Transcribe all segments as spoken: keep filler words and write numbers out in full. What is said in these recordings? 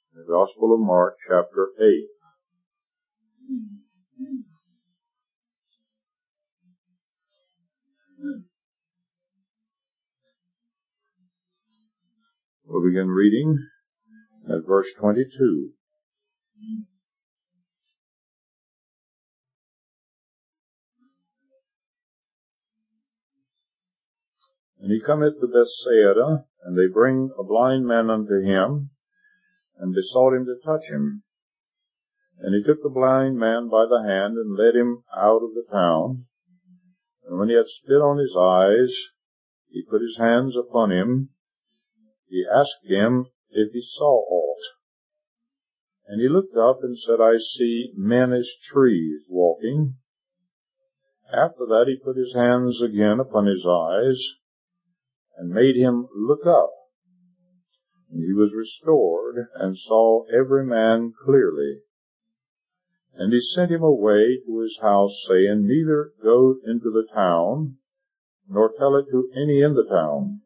The Gospel of Mark, chapter eight. We'll begin reading at verse twenty-two. And he cometh to Bethsaida, and they bring a blind man unto him, and besought him to touch him. And he took the blind man by the hand, and led him out of the town. And when he had spit on his eyes, he put his hands upon him. He asked him if he saw aught. And he looked up and said, I see men as trees walking. After that he put his hands again upon his eyes, and made him look up. And he was restored, and saw every man clearly. And he sent him away to his house, saying, Neither go into the town, nor tell it to any in the town.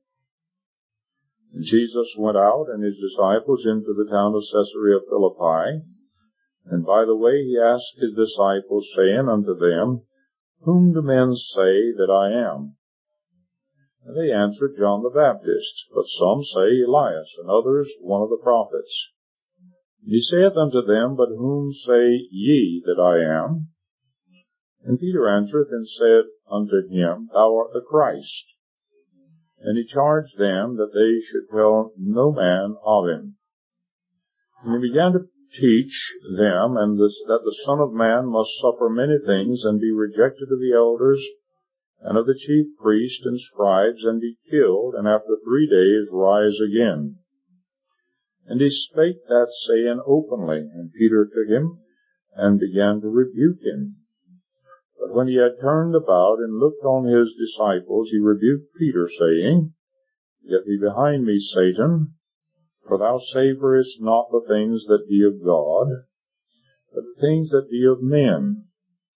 And Jesus went out, and his disciples, into the town of Caesarea Philippi. And by the way he asked his disciples, saying unto them, Whom do men say that I am? And they answered, John the Baptist, but some say Elias, and others one of the prophets. And he saith unto them, But whom say ye that I am? And Peter answereth and said unto him, Thou art the Christ. And he charged them that they should tell no man of him. And he began to teach them, and this, that the Son of Man must suffer many things, and be rejected of the elders, and of the chief priests and scribes, and be killed, and after three days rise again. And he spake that saying openly, and Peter took him, and began to rebuke him. But when he had turned about and looked on his disciples, he rebuked Peter, saying, Get thee behind me, Satan, for thou savorest not the things that be of God, but the things that be of men.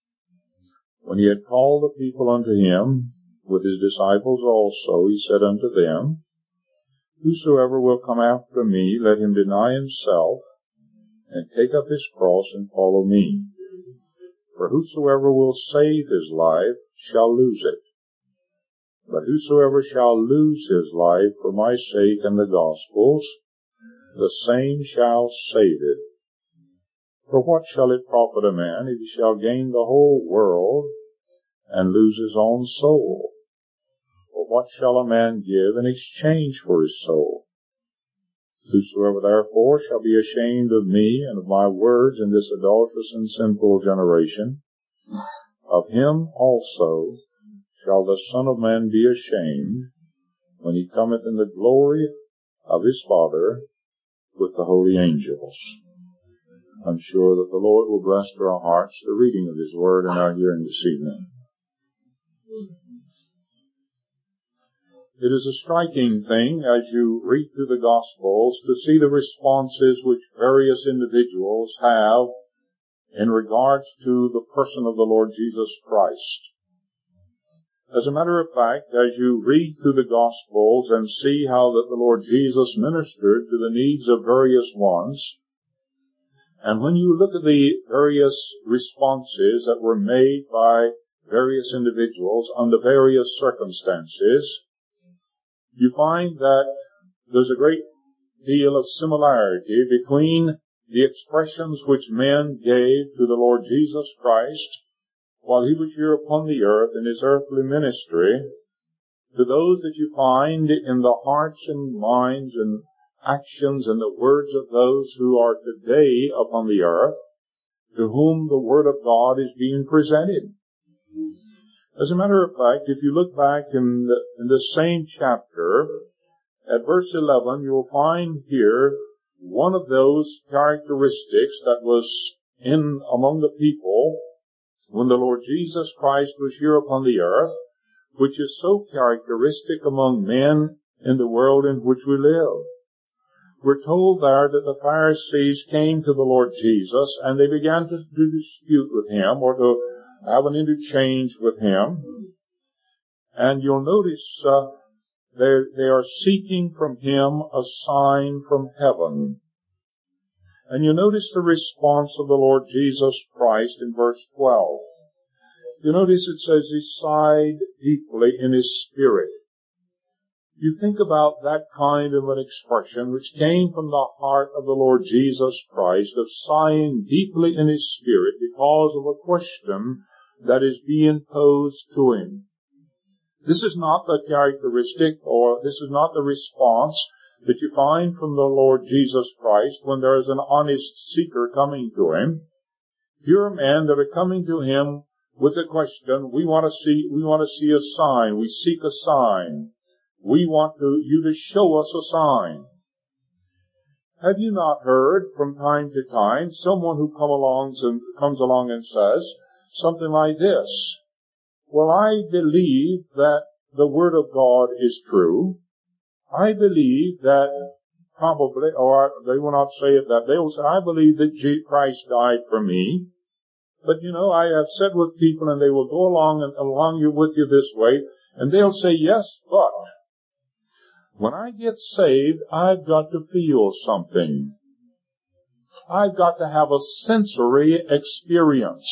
When he had called the people unto him, with his disciples also, he said unto them, Whosoever will come after me, let him deny himself, and take up his cross, and follow me. For whosoever will save his life shall lose it. But whosoever shall lose his life for my sake and the gospel's, the same shall save it. For what shall it profit a man if he shall gain the whole world and lose his own soul? Or what shall a man give in exchange for his soul? Whosoever therefore shall be ashamed of me and of my words in this adulterous and sinful generation, of him also shall the Son of Man be ashamed, when he cometh in the glory of his Father with the holy angels. I'm sure that the Lord will bless to our hearts the reading of his word and our hearing this evening. It is a striking thing, as you read through the Gospels, to see the responses which various individuals have in regards to the person of the Lord Jesus Christ. As a matter of fact, as you read through the Gospels and see how that the Lord Jesus ministered to the needs of various ones, and when you look at the various responses that were made by various individuals under various circumstances, you find that there's a great deal of similarity between the expressions which men gave to the Lord Jesus Christ while he was here upon the earth in his earthly ministry, to those that you find in the hearts and minds and actions and the words of those who are today upon the earth, to whom the Word of God is being presented. As a matter of fact, if you look back in the, in the same chapter, at verse eleven, you'll find here one of those characteristics that was in among the people when the Lord Jesus Christ was here upon the earth, which is so characteristic among men in the world in which we live. We're told there that the Pharisees came to the Lord Jesus and they began to, to dispute with him or to have an interchange with him. And you'll notice uh, they they are seeking from him a sign from heaven. And you notice the response of the Lord Jesus Christ in verse twelve. You notice it says he sighed deeply in his spirit. You think about that kind of an expression which came from the heart of the Lord Jesus Christ, of sighing deeply in his spirit because of a question that is being posed to him. This is not the characteristic, or this is not the response that you find from the Lord Jesus Christ when there is an honest seeker coming to him. Here are men that are coming to him with a question. We want to see, we want to see a sign. We seek a sign. We want to, you to show us a sign. Have you not heard from time to time someone who come along and comes along and says something like this? Well, I believe that the Word of God is true. I believe that probably, or they will not say it that, they will say, I believe that Christ died for me. But you know, I have said with people, and they will go along and along you with you this way, and they'll say, yes, but when I get saved, I've got to feel something. I've got to have a sensory experience.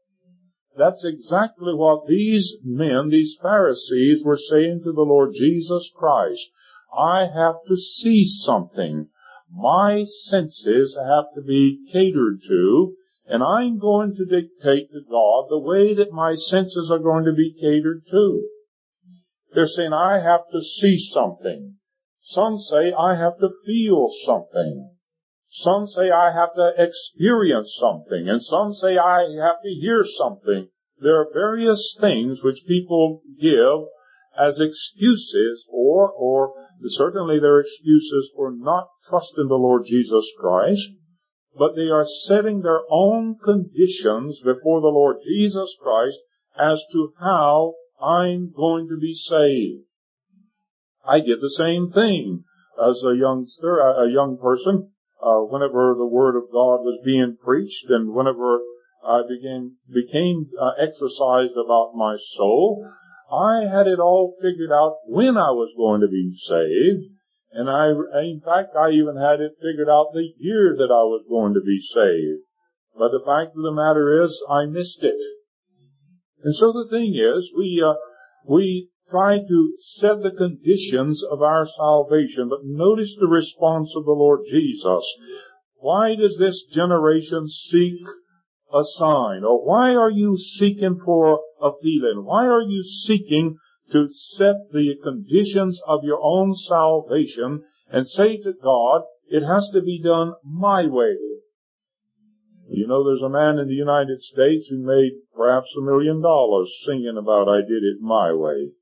That's exactly what these men, these Pharisees, were saying to the Lord Jesus Christ. I have to see something. My senses have to be catered to, and I'm going to dictate to God the way that my senses are going to be catered to. They're saying, I have to see something. Some say, I have to feel something. Some say, I have to experience something. And some say, I have to hear something. There are various things which people give as excuses, or, or certainly there are excuses for not trusting the Lord Jesus Christ. But they are setting their own conditions before the Lord Jesus Christ as to how I'm going to be saved. I did the same thing as a youngster, a young person, uh, whenever the Word of God was being preached, and whenever I began, became uh, exercised about my soul, I had it all figured out when I was going to be saved, and I, in fact, I even had it figured out the year that I was going to be saved. But the fact of the matter is, I missed it. And so the thing is, we, uh, we try to set the conditions of our salvation, but notice the response of the Lord Jesus. Why does this generation seek a sign? Or why are you seeking for a feeling? Why are you seeking to set the conditions of your own salvation and say to God, it has to be done my way? You know, there's a man in the United States who made perhaps a million dollars singing about I did it my way.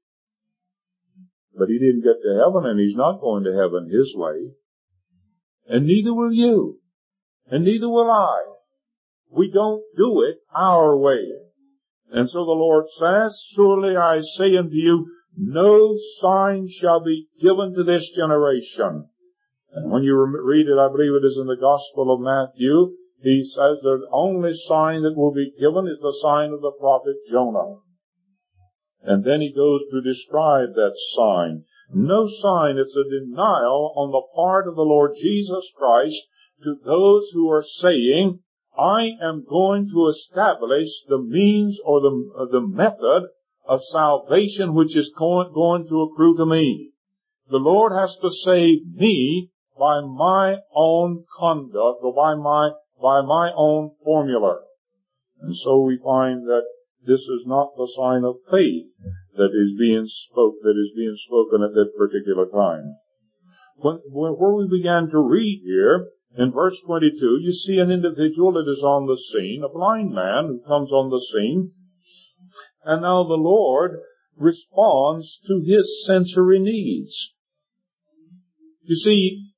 But he didn't get to heaven, and he's not going to heaven his way. And neither will you. And neither will I. We don't do it our way. And so the Lord says, surely I say unto you, no sign shall be given to this generation. And when you read it, I believe it is in the Gospel of Matthew, he says the only sign that will be given is the sign of the prophet Jonah. And then he goes to describe that sign. No sign, it's a denial on the part of the Lord Jesus Christ to those who are saying, I am going to establish the means or the, uh, the method of salvation which is going, going to accrue to me. The Lord has to save me by my own conduct or by my, by my own formula. And so we find that this is not the sign of faith that is being spoke, that is being spoken at that particular time. When, when, where we began to read here, in verse twenty-two, you see an individual that is on the scene, a blind man who comes on the scene, and now the Lord responds to his sensory needs. You see,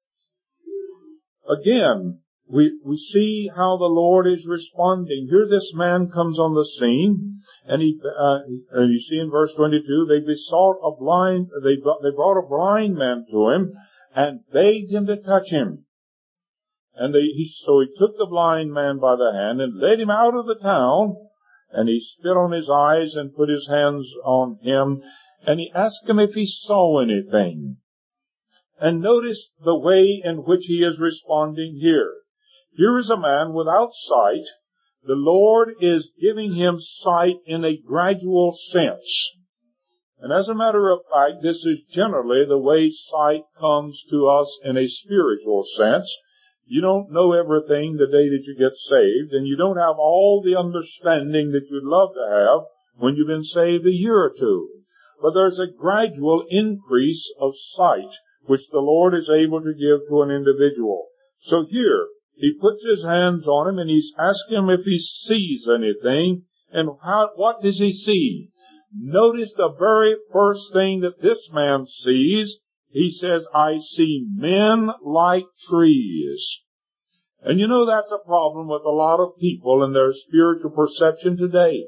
again, we, we see how the Lord is responding. Here this man comes on the scene, and he, uh, and you see in verse twenty-two, they besought a blind, they, they brought a blind man to him, and begged him to touch him. And they, he, so he took the blind man by the hand and led him out of the town, and he spit on his eyes and put his hands on him, and he asked him if he saw anything. And notice the way in which he is responding here. Here is a man without sight. The Lord is giving him sight in a gradual sense. And as a matter of fact, this is generally the way sight comes to us in a spiritual sense. You don't know everything the day that you get saved, and you don't have all the understanding that you'd love to have when you've been saved a year or two. But there's a gradual increase of sight which the Lord is able to give to an individual. So here, he puts his hands on him and he's asking him if he sees anything. And how, what does he see? Notice the very first thing that this man sees. He says, I see men like trees. And you know that's a problem with a lot of people in their spiritual perception today.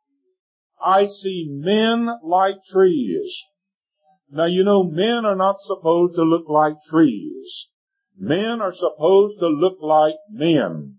I see men like trees. Now you know men are not supposed to look like trees. Men are supposed to look like men.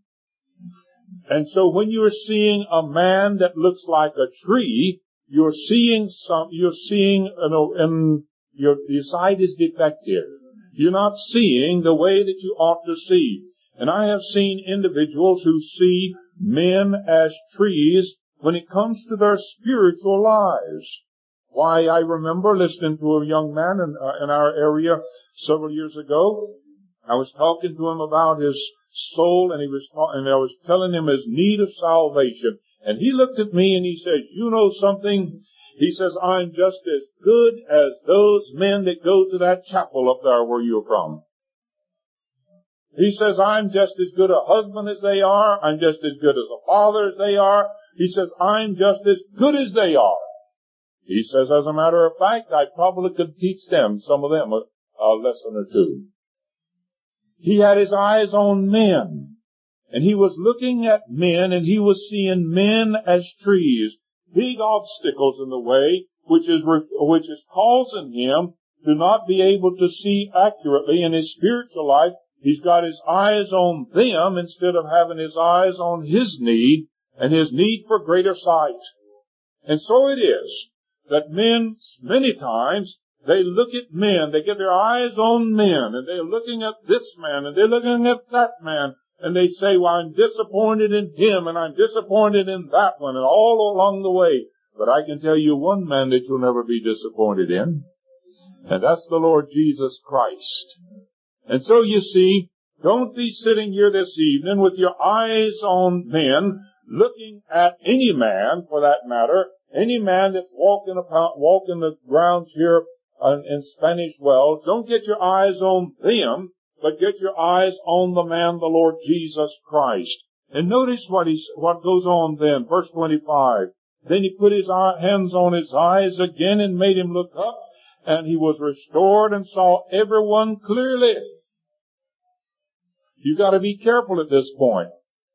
And so when you're seeing a man that looks like a tree, you're seeing some, you're seeing, you know, and your, your sight is defective. You're not seeing the way that you ought to see. And I have seen individuals who see men as trees when it comes to their spiritual lives. Why, I remember listening to a young man in, uh, in our area several years ago. I was talking to him about his soul, and he was ta- and I was telling him his need of salvation. And he looked at me and he says, you know something? He says, I'm just as good as those men that go to that chapel up there where you're from. He says, I'm just as good a husband as they are. I'm just as good as a father as they are. He says, I'm just as good as they are. He says, as a matter of fact, I probably could teach them, some of them, a, a lesson or two. He had his eyes on men. And he was looking at men, and he was seeing men as trees, big obstacles in the way, which is which is causing him to not be able to see accurately in his spiritual life. He's got his eyes on them instead of having his eyes on his need and his need for greater sight. And so it is that men, many times, they look at men, they get their eyes on men, and they're looking at this man, and they're looking at that man, and they say, well, I'm disappointed in him, and I'm disappointed in that one, and all along the way. But I can tell you one man that you'll never be disappointed in, and that's the Lord Jesus Christ. And so you see, don't be sitting here this evening with your eyes on men, looking at any man, for that matter, any man that's walking upon, walking the grounds here uh, in Spanish Wells. Don't get your eyes on them, but get your eyes on the man, the Lord Jesus Christ. And notice what he, what goes on then, verse twenty-five. Then he put his eye, hands on his eyes again and made him look up, and he was restored and saw everyone clearly. You've got to be careful at this point.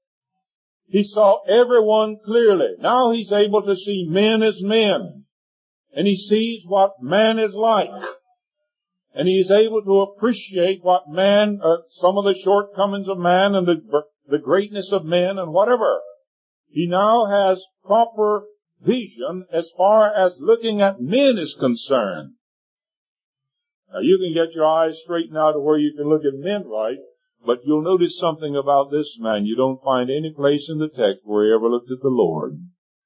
He saw everyone clearly. Now he's able to see men as men. And he sees what man is like. And he is able to appreciate what man, uh, some of the shortcomings of man and the, the greatness of men and whatever. He now has proper vision as far as looking at men is concerned. Now you can get your eyes straightened out to where you can look at men right, but you'll notice something about this man. You don't find any place in the text where he ever looked at the Lord.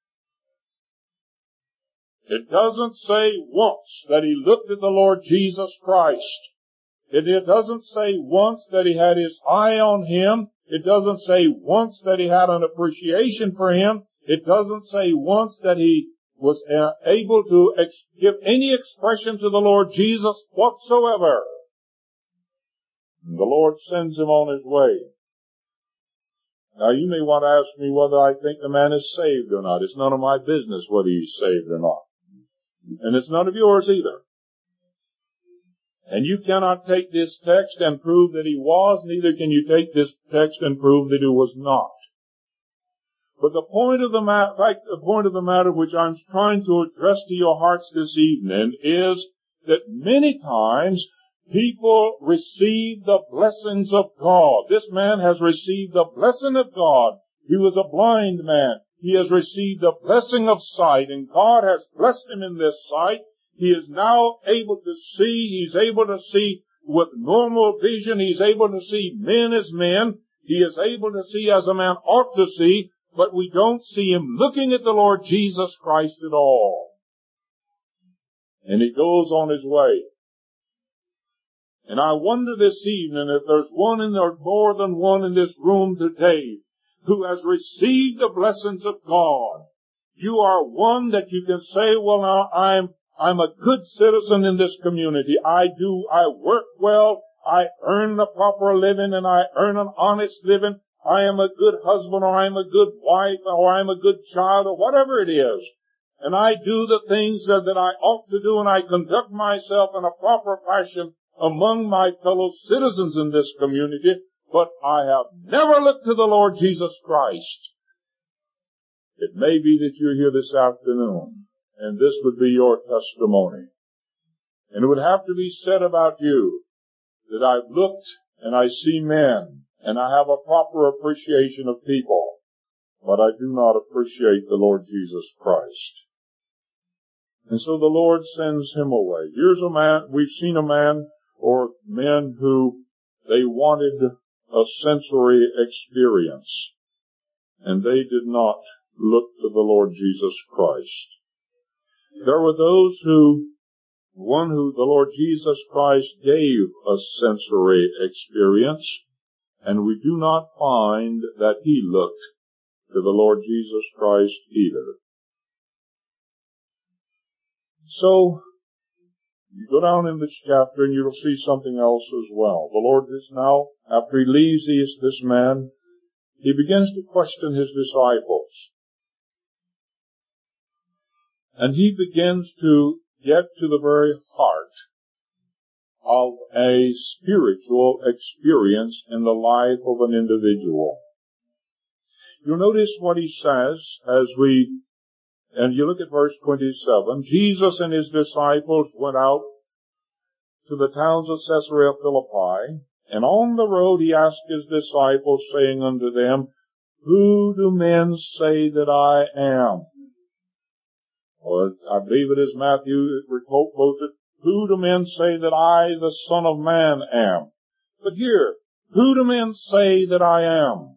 It doesn't say once that he looked at the Lord Jesus Christ. It, it doesn't say once that he had his eye on him. It doesn't say once that he had an appreciation for him. It doesn't say once that he was uh, able to ex- give any expression to the Lord Jesus whatsoever. And the Lord sends him on his way. Now you may want to ask me whether I think the man is saved or not. It's none of my business whether he's saved or not. And it's none of yours either. And you cannot take this text and prove that he was, neither can you take this text and prove that he was not. But the point of the matter, fact, the point of the matter which I'm trying to address to your hearts this evening is that many times people receive the blessings of God. This man has received the blessing of God. He was a blind man. He has received the blessing of sight, and God has blessed him in this sight. He is now able to see. He's able to see with normal vision. He's able to see men as men. He is able to see as a man ought to see, but we don't see him looking at the Lord Jesus Christ at all. And he goes on his way. And I wonder this evening if there's one in there, more than one in this room today, who has received the blessings of God. You are one that you can say, well, now I'm, I'm a good citizen in this community. I do, I work well, I earn a proper living, and I earn an honest living. I am a good husband, or I am a good wife, or I am a good child, or whatever it is. And I do the things that, that I ought to do, and I conduct myself in a proper fashion among my fellow citizens in this community, but I have never looked to the Lord Jesus Christ. It may be that you're here this afternoon, and this would be your testimony. And it would have to be said about you that I've looked and I see men, and I have a proper appreciation of people, but I do not appreciate the Lord Jesus Christ. And so the Lord sends him away. Here's a man, we've seen a man or men who they wanted a sensory experience, and they did not look to the Lord Jesus Christ. There were those who, one who the Lord Jesus Christ gave a sensory experience, and we do not find that he looked to the Lord Jesus Christ either. So, you go down in this chapter and you'll see something else as well. The Lord is now, after he leaves this, this man, he begins to question his disciples. And he begins to get to the very heart of a spiritual experience in the life of an individual. You'll notice what he says as we, and you look at verse twenty-seven. Jesus and his disciples went out to the towns of Caesarea Philippi, and on the road he asked his disciples, saying unto them, Who do men say that I am? Or I believe it is Matthew that quotes it, Who do men say that I, the Son of Man, am? But here, who do men say that I am?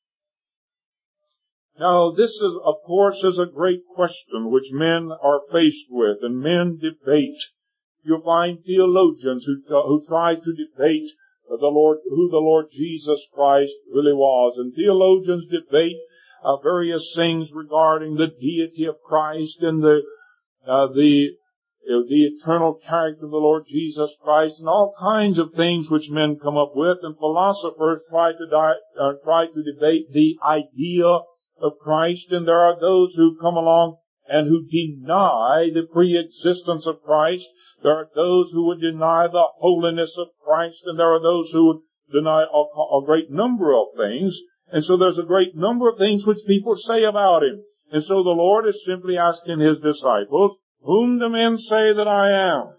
Now, this is, of course, is a great question which men are faced with, and men debate. You'll find theologians who, who try to debate the Lord, who the Lord Jesus Christ really was, and theologians debate uh, various things regarding the deity of Christ and the uh, the uh, the eternal character of the Lord Jesus Christ, and all kinds of things which men come up with, and philosophers try to di- uh, try to debate the idea of Christ, and there are those who come along and who deny the pre-existence of Christ. There are those who would deny the holiness of Christ, and there are those who would deny a, a great number of things. And so there's a great number of things which people say about him. And so the Lord is simply asking his disciples, Whom do men say that I am?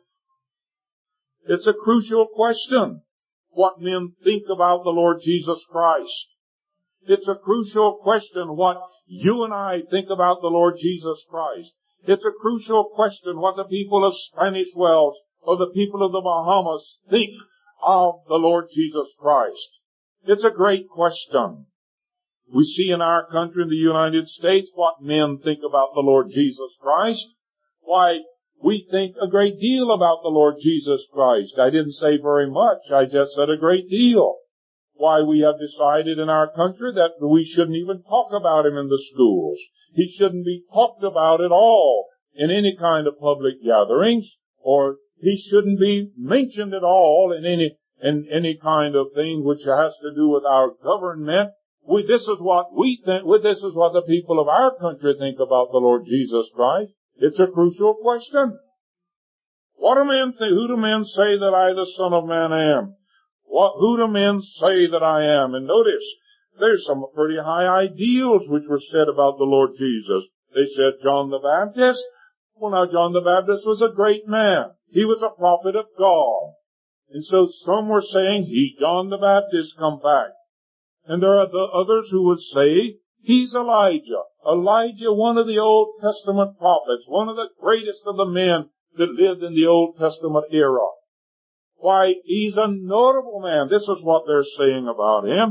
It's a crucial question, what men think about the Lord Jesus Christ. It's a crucial question what you and I think about the Lord Jesus Christ. It's a crucial question what the people of Spanish Wells or the people of the Bahamas think of the Lord Jesus Christ. It's a great question. We see in our country, in the United States, what men think about the Lord Jesus Christ. Why, we think a great deal about the Lord Jesus Christ. I didn't say very much. I just said a great deal. Why, we have decided in our country that we shouldn't even talk about him in the schools. He shouldn't be talked about at all in any kind of public gatherings, or he shouldn't be mentioned at all in any in any kind of thing which has to do with our government. We, this is what we think. This is what the people of our country think about the Lord Jesus Christ. It's a crucial question. What do men think? Who do men say that I, the Son of Man, am? What, who do men say that I am? And notice, there's some pretty high ideals which were said about the Lord Jesus. They said John the Baptist. Well, now, John the Baptist was a great man. He was a prophet of God. And so some were saying, he, John the Baptist, come back. And there are the others who would say, he's Elijah. Elijah, one of the Old Testament prophets, one of the greatest of the men that lived in the Old Testament era. Why, he's a notable man. This is what they're saying about him.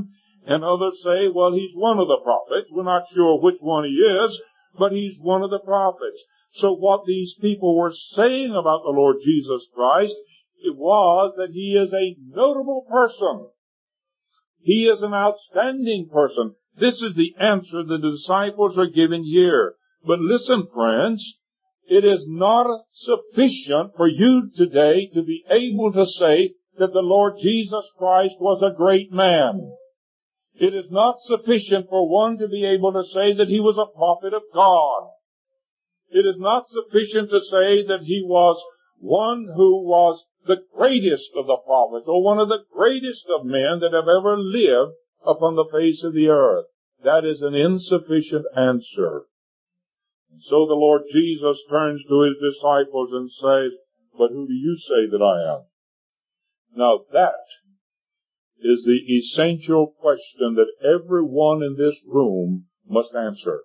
And others say, well, he's one of the prophets. We're not sure which one he is, but he's one of the prophets. So what these people were saying about the Lord Jesus Christ, it was that he is a notable person. He is an outstanding person. This is the answer the disciples are giving here. But listen, friends, it is not sufficient for you today to be able to say that the Lord Jesus Christ was a great man. It is not sufficient for one to be able to say that he was a prophet of God. It is not sufficient to say that he was one who was the greatest of the prophets, or one of the greatest of men that have ever lived upon the face of the earth. That is an insufficient answer. And so the Lord Jesus turns to his disciples and says, but who do you say that I am? Now that is the essential question that everyone in this room must answer.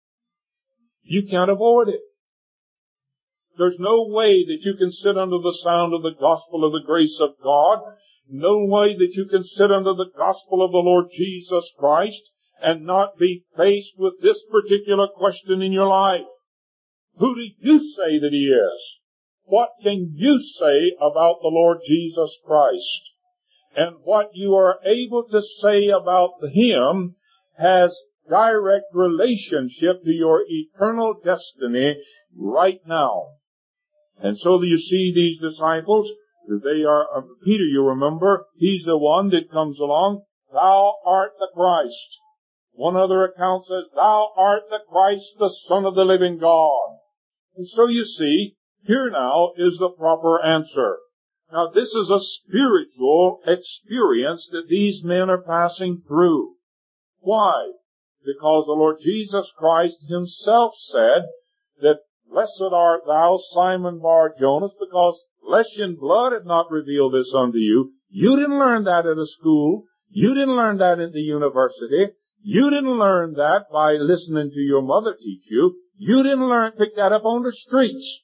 You can't avoid it. There's no way that you can sit under the sound of the gospel of the grace of God, no way that you can sit under the gospel of the Lord Jesus Christ and not be faced with this particular question in your life. Who do you say that he is? What can you say about the Lord Jesus Christ? And what you are able to say about him has direct relationship to your eternal destiny right now. And so you see these disciples, they are, uh, Peter, you remember, he's the one that comes along, thou art the Christ. One other account says, thou art the Christ, the Son of the living God. And so you see, here now is the proper answer. Now this is a spiritual experience that these men are passing through. Why? Because the Lord Jesus Christ himself said that blessed art thou, Simon Bar-Jonas, because flesh and blood had not revealed this unto you. You didn't learn that at a school. You didn't learn that at the university. You didn't learn that by listening to your mother teach you. You didn't learn, pick that up on the streets.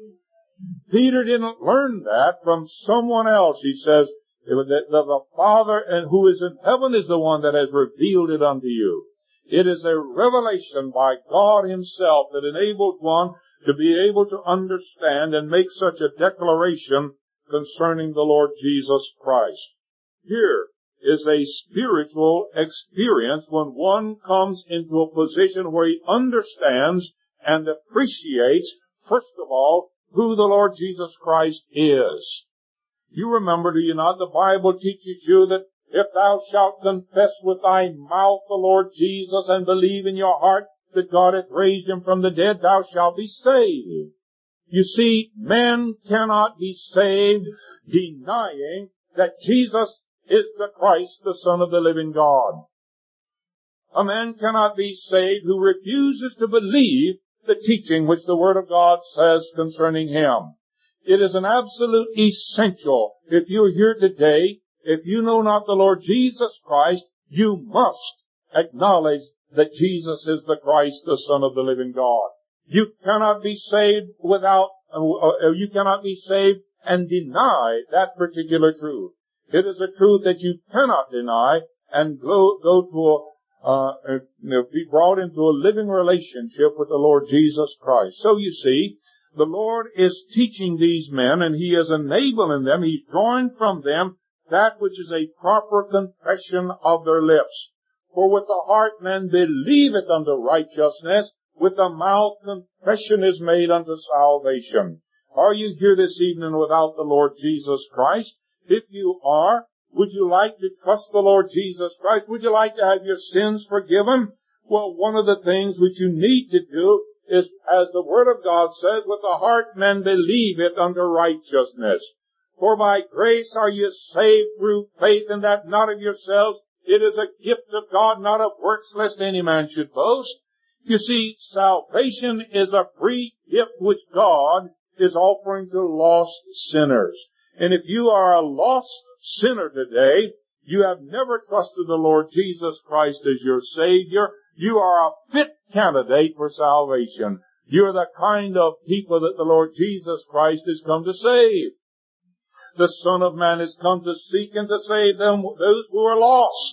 Peter didn't learn that from someone else. He says, the, the, the Father and who is in heaven is the one that has revealed it unto you. It is a revelation by God himself that enables one to be able to understand and make such a declaration concerning the Lord Jesus Christ. Here is a spiritual experience when one comes into a position where he understands and appreciates, first of all, who the Lord Jesus Christ is. You remember, do you not, the Bible teaches you that if thou shalt confess with thy mouth the Lord Jesus and believe in your heart that God hath raised him from the dead, thou shalt be saved. You see, men cannot be saved denying that Jesus is the Christ, the Son of the living God. A man cannot be saved who refuses to believe the teaching which the Word of God says concerning him. It is an absolute essential. If you're here today, if you know not the Lord Jesus Christ, you must acknowledge that Jesus is the Christ, the Son of the living God. You cannot be saved without, uh, you cannot be saved and deny that particular truth. It is a truth that you cannot deny and go, go to a Uh, be brought into a living relationship with the Lord Jesus Christ. So you see, the Lord is teaching these men and he is enabling them, he's drawing from them that which is a proper confession of their lips. For with the heart man believeth unto righteousness, with the mouth confession is made unto salvation. Are you here this evening without the Lord Jesus Christ? If you are, would you like to trust the Lord Jesus Christ? Would you like to have your sins forgiven? Well, one of the things which you need to do is, as the Word of God says, with the heart men believe it unto righteousness. For by grace are you saved through faith, and that not of yourselves. It is a gift of God, not of works, lest any man should boast. You see, salvation is a free gift which God is offering to lost sinners. And if you are a lost sinner today, you have never trusted the Lord Jesus Christ as your Savior, you are a fit candidate for salvation. You're the kind of people that the Lord Jesus Christ has come to save. The Son of Man has come to seek and to save them, those who are lost.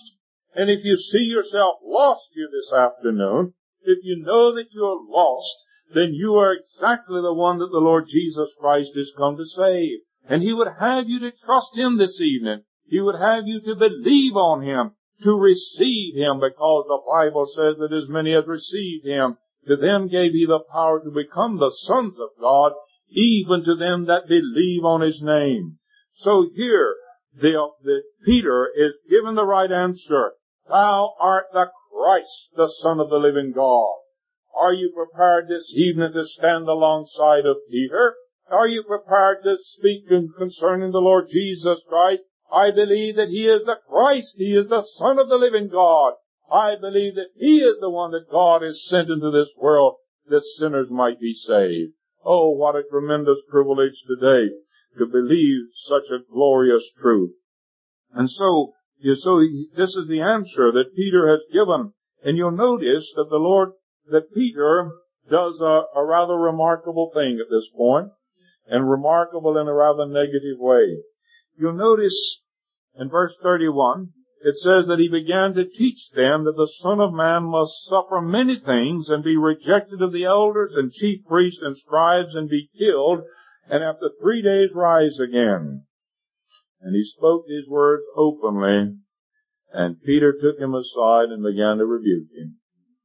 And if you see yourself lost here this afternoon, if you know that you're lost, then you are exactly the one that the Lord Jesus Christ has come to save. And He would have you to trust Him this evening. He would have you to believe on Him, to receive Him, because the Bible says that as many as received Him, to them gave He the power to become the sons of God, even to them that believe on His name. So here, the, the Peter is given the right answer. Thou art the Christ, the Son of the living God. Are you prepared this evening to stand alongside of Peter? Are you prepared to speak concerning the Lord Jesus Christ? I believe that He is the Christ. He is the Son of the living God. I believe that He is the one that God has sent into this world that sinners might be saved. Oh, what a tremendous privilege today to believe such a glorious truth. And so, so this is the answer that Peter has given. And you'll notice that the Lord, that Peter does a, a rather remarkable thing at this point, and remarkable in a rather negative way. You'll notice in verse thirty-one, it says that He began to teach them that the Son of Man must suffer many things and be rejected of the elders and chief priests and scribes and be killed, and after three days rise again. And He spoke these words openly, and Peter took Him aside and began to rebuke Him.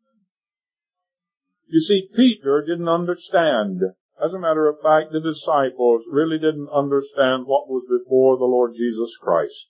You see, Peter didn't understand. As a matter of fact, the disciples really didn't understand what was before the Lord Jesus Christ.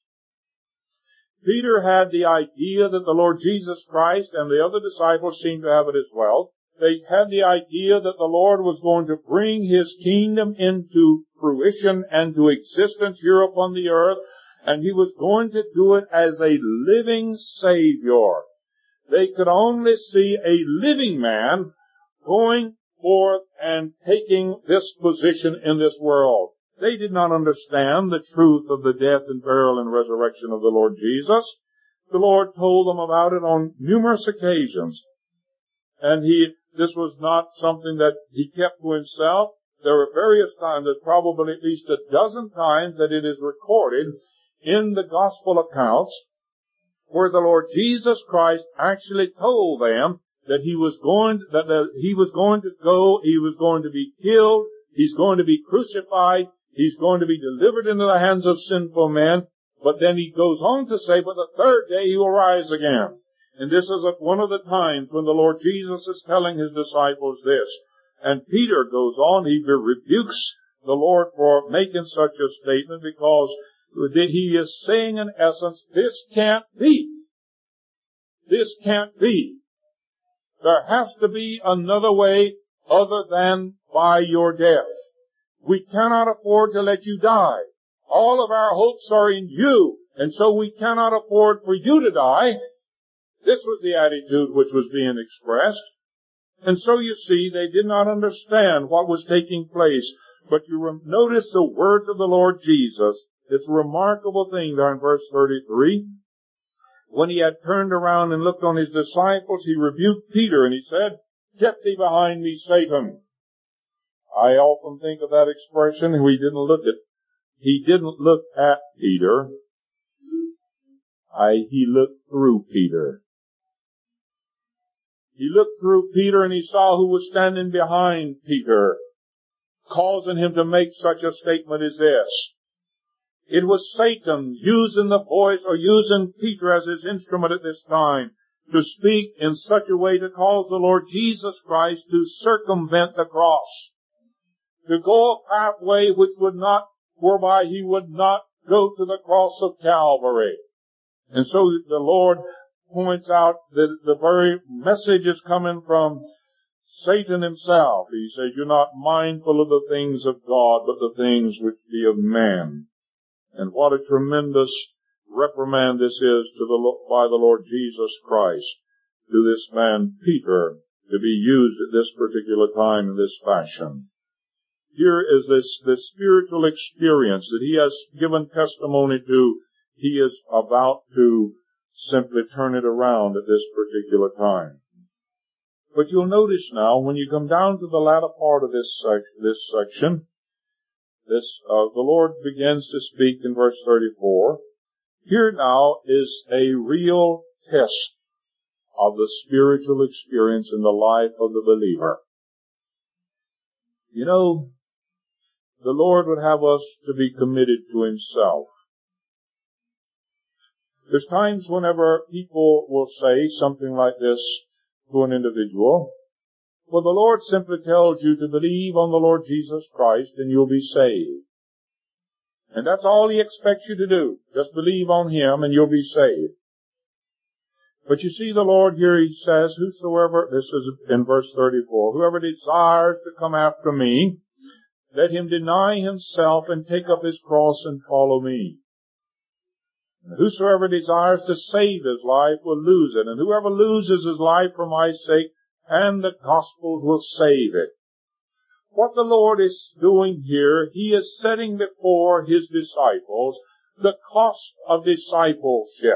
Peter had the idea that the Lord Jesus Christ, and the other disciples seemed to have it as well, they had the idea that the Lord was going to bring His kingdom into fruition and to existence here upon the earth, and He was going to do it as a living Savior. They could only see a living man going forth and taking this position in this world. They did not understand the truth of the death and burial and resurrection of the Lord Jesus. The Lord told them about it on numerous occasions. And He, this was not something that He kept to Himself. There were various times, there's probably at least a dozen times that it is recorded in the gospel accounts where the Lord Jesus Christ actually told them that He was going, that the, He was going to go, He was going to be killed, He's going to be crucified, He's going to be delivered into the hands of sinful men. But then He goes on to say, but the third day He will rise again. And this is at one of the times when the Lord Jesus is telling His disciples this. And Peter goes on, he rebukes the Lord for making such a statement, because he is saying in essence, this can't be. This can't be. There has to be another way other than by your death. We cannot afford to let you die. All of our hopes are in you, and so we cannot afford for you to die. This was the attitude which was being expressed. And so you see, they did not understand what was taking place. But you re- notice the words of the Lord Jesus. It's a remarkable thing there in verse thirty-three. When He had turned around and looked on His disciples, He rebuked Peter and He said, "Get thee behind me, Satan." I often think of that expression. He didn't look at, He didn't look at Peter. I, He looked through Peter. He looked through Peter and He saw who was standing behind Peter, causing him to make such a statement as this. It was Satan using the voice or using Peter as his instrument at this time to speak in such a way to cause the Lord Jesus Christ to circumvent the cross, to go a pathway which would not, whereby He would not go to the cross of Calvary. And so the Lord points out that the very message is coming from Satan himself. He says, you're not mindful of the things of God, but the things which be of man. And what a tremendous reprimand this is to the, by the Lord Jesus Christ to this man Peter to be used at this particular time in this fashion. Here is this, this spiritual experience that he has given testimony to. He is about to simply turn it around at this particular time. But you'll notice now, when you come down to the latter part of this, sec- this section, this, uh, the Lord begins to speak in verse thirty-four. Here now is a real test of the spiritual experience in the life of the believer. You know, the Lord would have us to be committed to Himself. There's times whenever people will say something like this to an individual, well, the Lord simply tells you to believe on the Lord Jesus Christ and you'll be saved. And that's all He expects you to do. Just believe on Him and you'll be saved. But you see the Lord here, He says, whosoever, this is in verse thirty-four, whoever desires to come after me, let him deny himself and take up his cross and follow me. And whosoever desires to save his life will lose it. And whoever loses his life for my sake and the gospel will save it. What the Lord is doing here, He is setting before His disciples the cost of discipleship.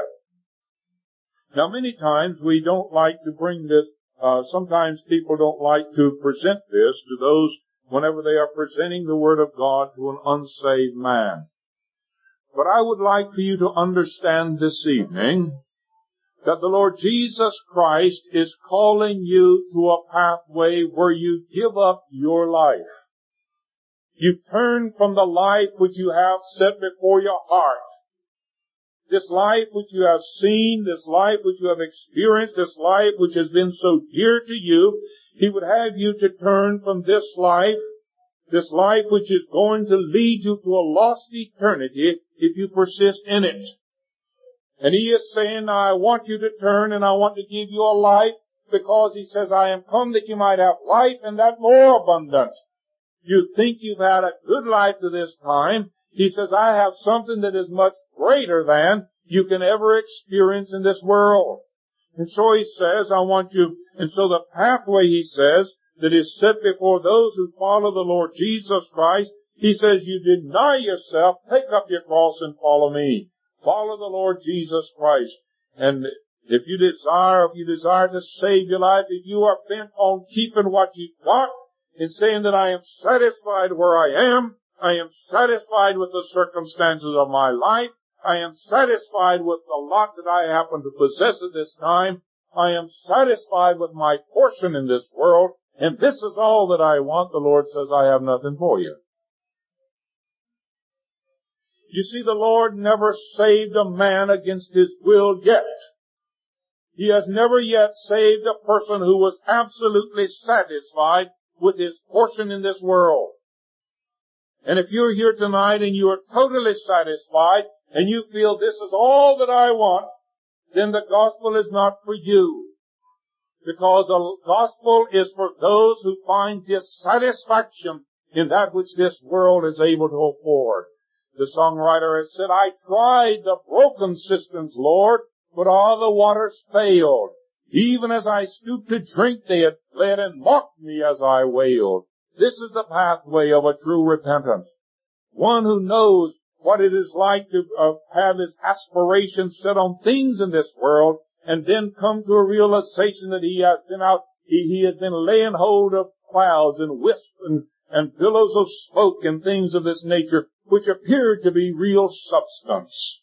Now, many times we don't like to bring this, uh, sometimes people don't like to present this to those whenever they are presenting the Word of God to an unsaved man. But I would like for you to understand this evening that the Lord Jesus Christ is calling you to a pathway where you give up your life. You turn from the life which you have set before your heart. This life which you have seen, this life which you have experienced, this life which has been so dear to you, He would have you to turn from this life, this life which is going to lead you to a lost eternity if you persist in it. And He is saying, I want you to turn and I want to give you a life because He says, I am come that you might have life and that more abundant. You think you've had a good life to this time. He says, I have something that is much greater than you can ever experience in this world. And so He says, I want you, and so the pathway, He says, that is set before those who follow the Lord Jesus Christ, He says, you deny yourself, take up your cross and follow me. Follow the Lord Jesus Christ. And if you desire, if you desire to save your life, if you are bent on keeping what you've got, and saying that I am satisfied where I am, I am satisfied with the circumstances of my life, I am satisfied with the lot that I happen to possess at this time, I am satisfied with my portion in this world, and this is all that I want, the Lord says, I have nothing for you. You see, the Lord never saved a man against his will yet. He has never yet saved a person who was absolutely satisfied with his portion in this world. And if you're here tonight and you are totally satisfied and you feel this is all that I want, then the gospel is not for you. Because the gospel is for those who find dissatisfaction in that which this world is able to afford. The songwriter has said, I tried the broken cisterns, Lord, but all the waters failed. Even as I stooped to drink, they had fled and mocked me as I wailed. This is the pathway of a true repentance. One who knows what it is like to uh, have his aspirations set on things in this world and then come to a realization that he has been out, he, he has been laying hold of clouds and wisps and, and billows of smoke and things of this nature which appear to be real substance.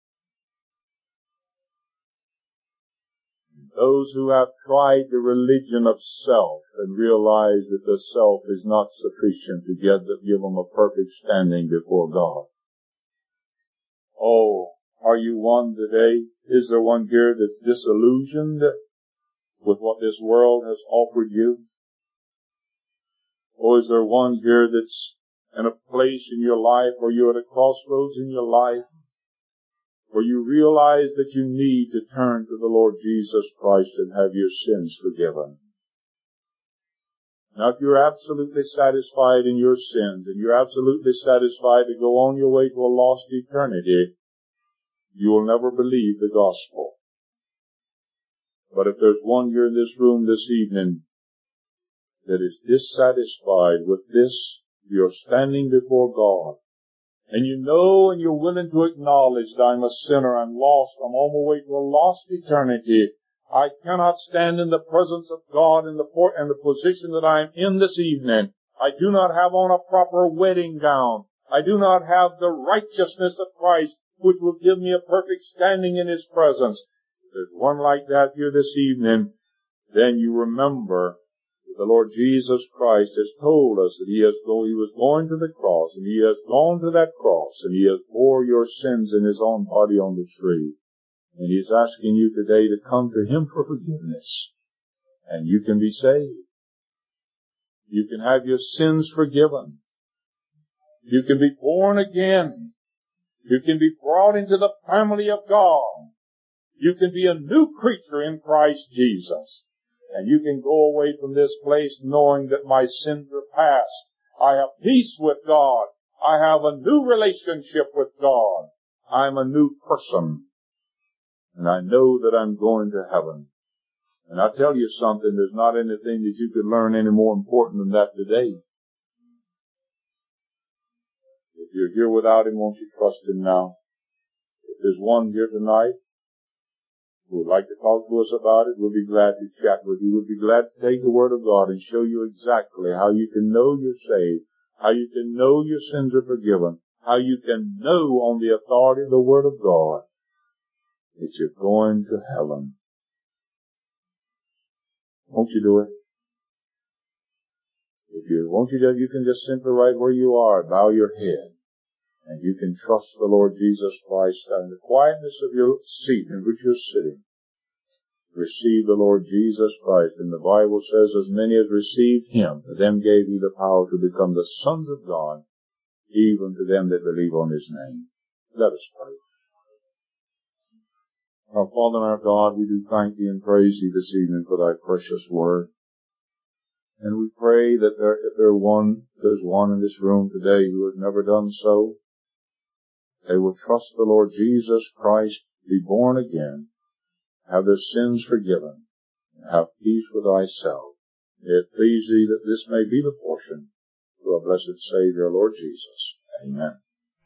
Those who have tried the religion of self and realize that the self is not sufficient to get, give them a perfect standing before God. Oh, are you one today? Is there one here that's disillusioned with what this world has offered you? Or is there one here that's in a place in your life where you're at a crossroads in your life where you realize that you need to turn to the Lord Jesus Christ and have your sins forgiven? Now, if you're absolutely satisfied in your sins and you're absolutely satisfied to go on your way to a lost eternity, you will never believe the gospel. But if there's one here in this room this evening that is dissatisfied with this, you're standing before God, and you know and you're willing to acknowledge that I'm a sinner, I'm lost, I'm on my way to a lost eternity. I cannot stand in the presence of God in the, in the position that I am in this evening. I do not have on a proper wedding gown. I do not have the righteousness of Christ, which will give me a perfect standing in His presence. there's one like that here this evening, then you remember that the Lord Jesus Christ has told us that He has go, He was going to the cross, and He has gone to that cross, and He has bore your sins in His own body on the tree. And He's asking you today to come to Him for forgiveness. And you can be saved. You can have your sins forgiven. You can be born again. You can be brought into the family of God. You can be a new creature in Christ Jesus. And you can go away from this place knowing that my sins are past. I have peace with God. I have a new relationship with God. I'm a new person. And I know that I'm going to heaven. And I tell you something, there's not anything that you could learn any more important than that today. If you're here without Him, won't you trust Him now? If there's one here tonight who would like to talk to us about it, we'll be glad to chat with you. We'll be glad to take the Word of God and show you exactly how you can know you're saved, how you can know your sins are forgiven, how you can know on the authority of the Word of God that you're going to heaven. Won't you do it? If you, won't you do it? You can just simply right where you are, bow your head, and you can trust the Lord Jesus Christ in the quietness of your seat in which you're sitting. Receive the Lord Jesus Christ. And the Bible says, as many as received Him, to them gave He the power to become the sons of God, even to them that believe on His name. Let us pray. Our Father and our God, we do thank Thee and praise Thee this evening for Thy precious Word. And we pray that there, if there one, there's one in this room today who has never done so, they will trust the Lord Jesus Christ, be born again, have their sins forgiven, and have peace with Thyself. May it please Thee that this may be the portion through our blessed Savior, Lord Jesus. Amen.